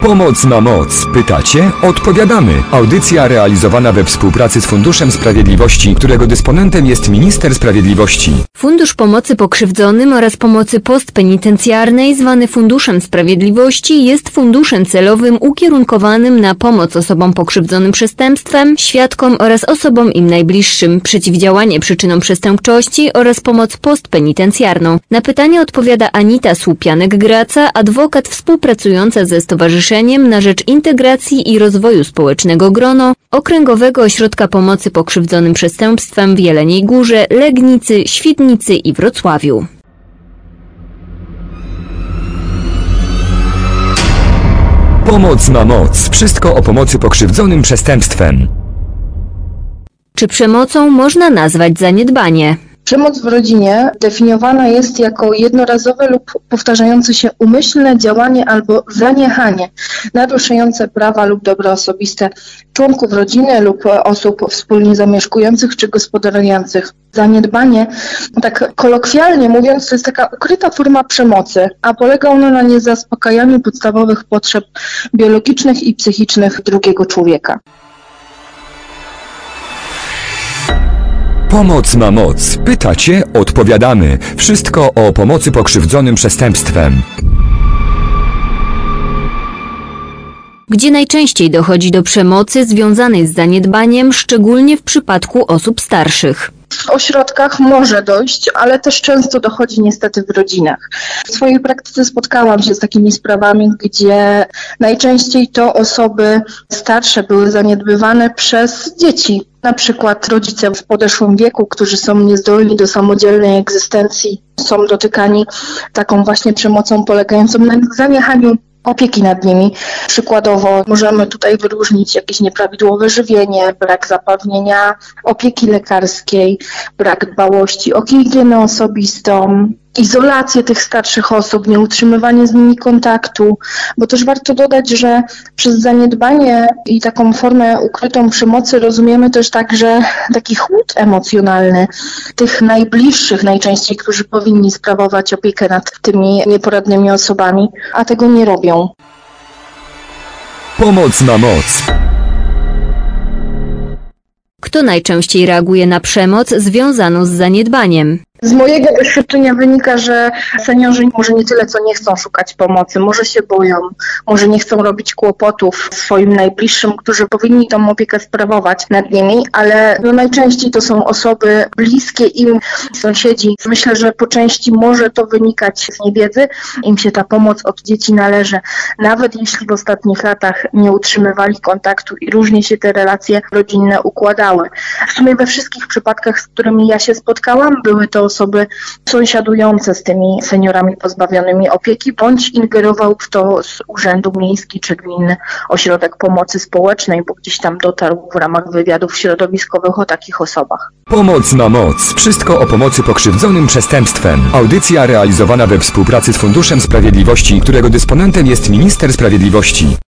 Pomoc na moc. Pytacie? Odpowiadamy. Audycja realizowana we współpracy z Funduszem Sprawiedliwości, którego dysponentem jest Minister Sprawiedliwości. Fundusz Pomocy Pokrzywdzonym oraz Pomocy Postpenitencjarnej, zwany Funduszem Sprawiedliwości, jest funduszem celowym ukierunkowanym na pomoc osobom pokrzywdzonym przestępstwem, świadkom oraz osobom im najbliższym, przeciwdziałanie przyczynom przestępczości oraz pomoc postpenitencjarną. Na pytanie odpowiada Anita Słupianek-Graca, adwokat współpracująca ze Stowarzyszeniem na rzecz Integracji i Rozwoju Społecznego GRONO, Okręgowego Ośrodka Pomocy Pokrzywdzonym Przestępstwem w Jeleniej Górze, Legnicy, Świdnicy i Wrocławiu. Pomoc na moc. Wszystko o pomocy pokrzywdzonym przestępstwem. Czy przemocą można nazwać zaniedbanie? Przemoc w rodzinie definiowana jest jako jednorazowe lub powtarzające się umyślne działanie albo zaniechanie naruszające prawa lub dobra osobiste członków rodziny lub osób wspólnie zamieszkujących czy gospodarujących. Zaniedbanie, tak kolokwialnie mówiąc, to jest taka ukryta forma przemocy, a polega ona na niezaspokajaniu podstawowych potrzeb biologicznych i psychicznych drugiego człowieka. Pomoc na moc. Pytacie? Odpowiadamy. Wszystko o pomocy pokrzywdzonym przestępstwem. Gdzie najczęściej dochodzi do przemocy związanej z zaniedbaniem, szczególnie w przypadku osób starszych? W ośrodkach może dojść, ale też często dochodzi niestety w rodzinach. W swojej praktyce spotkałam się z takimi sprawami, gdzie najczęściej to osoby starsze były zaniedbywane przez dzieci. Na przykład rodzice w podeszłym wieku, którzy są niezdolni do samodzielnej egzystencji, są dotykani taką właśnie przemocą polegającą na zaniechaniu opieki nad nimi. Przykładowo możemy tutaj wyróżnić jakieś nieprawidłowe żywienie, brak zapewnienia opieki lekarskiej, brak dbałości o higienę osobistą, izolację tych starszych osób, nieutrzymywanie z nimi kontaktu, bo też warto dodać, że przez zaniedbanie i taką formę ukrytą przemocy rozumiemy też także taki chłód emocjonalny tych najbliższych najczęściej, którzy powinni sprawować opiekę nad tymi nieporadnymi osobami, a tego nie robią. Pomoc na moc. Kto najczęściej reaguje na przemoc związaną z zaniedbaniem? Z mojego doświadczenia wynika, że seniorzy może nie tyle co nie chcą szukać pomocy, może się boją, może nie chcą robić kłopotów swoim najbliższym, którzy powinni tą opiekę sprawować nad nimi, ale najczęściej to są osoby bliskie im, sąsiedzi. Myślę, że po części może to wynikać z niewiedzy, im się ta pomoc od dzieci należy, nawet jeśli w ostatnich latach nie utrzymywali kontaktu i różnie się te relacje rodzinne układały. W sumie we wszystkich przypadkach, z którymi ja się spotkałam, były to osoby sąsiadujące z tymi seniorami pozbawionymi opieki, bądź ingerował w to z urzędu miejski czy gminny ośrodek pomocy społecznej, bo gdzieś tam dotarł w ramach wywiadów środowiskowych o takich osobach. Pomoc na moc. Wszystko o pomocy pokrzywdzonym przestępstwem. Audycja realizowana we współpracy z Funduszem Sprawiedliwości, którego dysponentem jest Minister Sprawiedliwości.